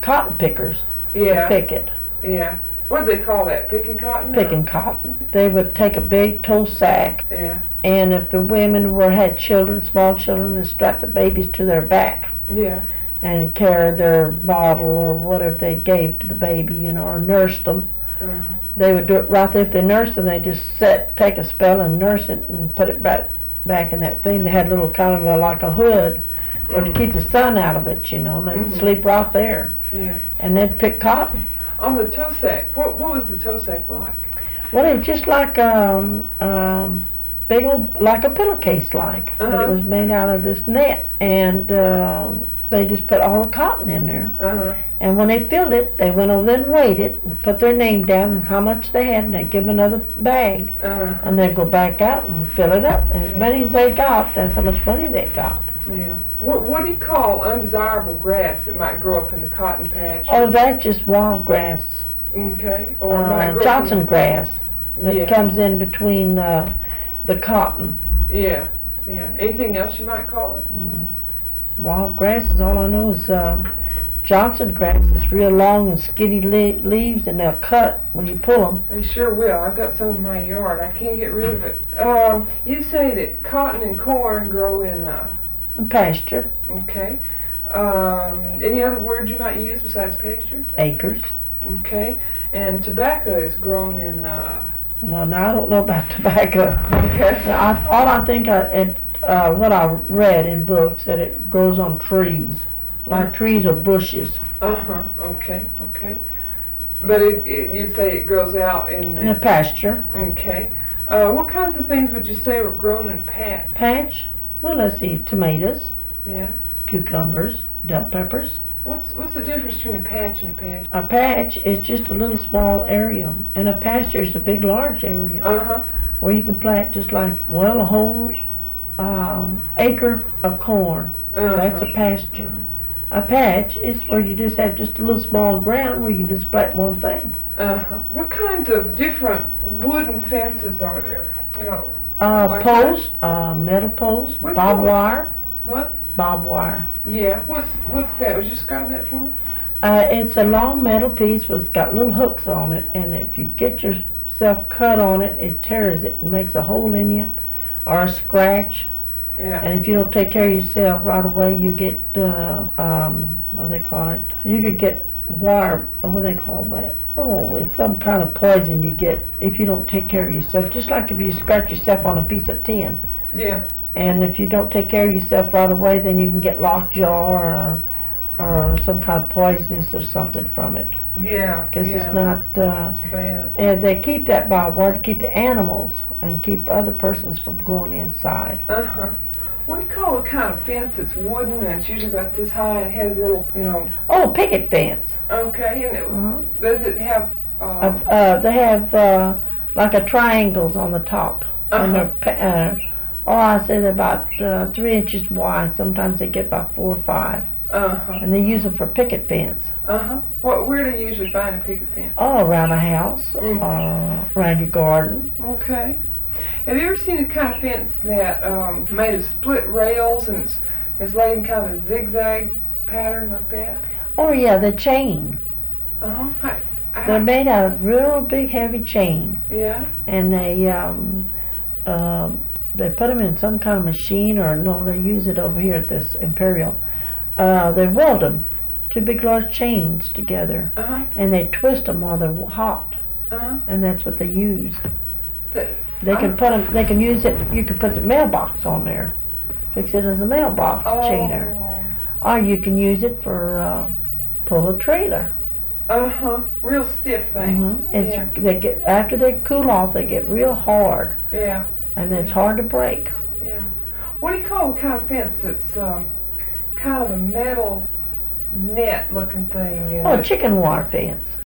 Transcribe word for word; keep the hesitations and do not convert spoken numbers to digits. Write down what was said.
cotton pickers Yeah. to pick it. Yeah. What do they call that? Picking cotton? Picking or? cotton. They would take a big tow sack, Yeah. and if the women were had children, small children, they strapped the babies to their back Yeah. and carried their bottle or whatever they gave to the baby, you know, or nursed them. Uh-huh. They would do it right there. If they nursed them, they just set, take a spell and nurse it and put it back back in that thing. They had a little kind of a, like a hood, or to Mm. keep the sun out of it, you know. And they'd Mhm. sleep right there, Yeah. and they'd pick cotton. On the toe sack, what what was the toe sack like? Well, it was just like um um big old, like a pillowcase, like, but Uh-huh. it was made out of this net, and uh, they just put all the cotton in there. Uh-huh. And when they filled it, they went over there and weighed it, and put their name down and how much they had, and they'd give them another bag, Uh-huh. and they'd go back out and fill it up. And as Yeah. many as they got, that's how much money they got. Yeah. What what do you call undesirable grass that might grow up in the cotton patch? Oh, that's just wild grass, Okay. Or it might uh, grow Johnson up grass in, that yeah. comes in between uh, the cotton. Yeah. Yeah. Anything else you might call it? Mm. Wild grass is all I know is um, Johnson grass. It's real long and skinny le- leaves, and they'll cut when you pull them. They sure will. I've got some in my yard. I can't get rid of it. Um, you say that cotton and corn grow in, uh, And pasture, okay. Um, any other words you might use besides pasture? acres. Okay. And tobacco is grown in, uh, Well, now I don't know about tobacco. okay. I, all I think I, it, uh, what I read in books, that it grows on trees, like Mm. trees or bushes. Uh-huh. Okay. Okay. But it, it, you say it grows out in In a the, pasture. okay. Uh, what kinds of things would you say were grown in a patch? Patch? Well, let's see, tomatoes, Yeah. cucumbers, bell peppers. What's what's the difference between a patch and a patch? A patch is just a little small area, and a pasture is a big, large area Uh-huh. where you can plant just like, well, a whole um, acre of corn. Uh-huh. That's a pasture. A patch is where you just have just a little small ground where you just plant one thing. Uh-huh. What kinds of different wooden fences are there? You know, Uh, Like posts, uh, metal posts, What barbed post? wire, what? barbed wire. Yeah. What's what's that? Would you describe that for me? Uh, it's a long metal piece with got little hooks on it, and if you get yourself cut on it, it tears it and makes a hole in you, or a scratch. Yeah. And if you don't take care of yourself right away, you get uh, um, what do they call it? You could get wire. What do they call that? Oh, it's some kind of poison you get if you don't take care of yourself. Just like if you scratch yourself on a piece of tin. Yeah. And if you don't take care of yourself right away, then you can get lockjaw or, or some kind of poisonous or something from it. Yeah. Because yeah. it's not, uh, It's bad. and they keep that barbed wire to keep the animals and keep other persons from going inside. Uh-huh. What do you call a kind of fence that's wooden and it's usually about this high and has little, you know, Oh, picket fence. okay, and it, Uh-huh. does it have, uh, Uh, uh, they have uh, like a triangles on the top. And uh-huh. they're, pa- uh, oh, I say they're about uh, three inches wide. Sometimes they get about four or five. Uh-huh. And they use them for picket fence. Uh-huh. What, where do you usually find a picket fence? All around a house, Mhm. or around your garden. Okay. Have you ever seen a kind of fence that um, made of split rails and it's it's laid in kind of a zigzag pattern like that? Oh yeah, the chain. Uh-huh. I, I, They're made out of real big, heavy chain, yeah. and they um, uh, they put them in some kind of machine, or no, they use it over here at this Imperial. Uh, they weld them, two big, large chains together, Uh-huh. and they twist them while they're hot, Uh-huh. and that's what they use. That, They can Oh. put them. They can use it. You can put the mailbox on there, fix it as a mailbox chainer, oh. or you can use it for uh, pull a trailer. Uh-huh. Real stiff things. Mhm. It's Yeah. they get after they cool off, they get real hard, Yeah. and it's Yeah. hard to break. Yeah. What do you call the kind of fence that's um, kind of a metal net looking thing? And Oh, a it- chicken wire fence.